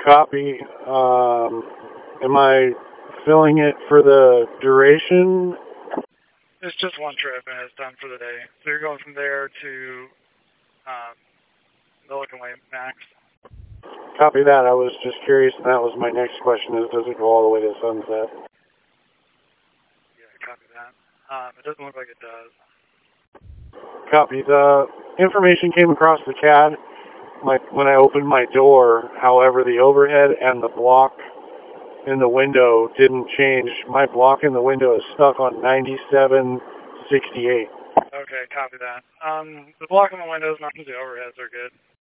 Copy. Am I filling it for the duration? It's just one trip, and it's done for the day. So you're going from there to Milliken Way Max. Copy that. I was just curious, and that was my next question, is does it go all the way to Sunset? Yeah, copy that. It doesn't look like it does. Copy. The information came across the CAD when I opened my door. However, the overhead and the block in the window didn't change. My block in the window is stuck on 9768. Okay, copy that. The block in the windows, not the overheads are good.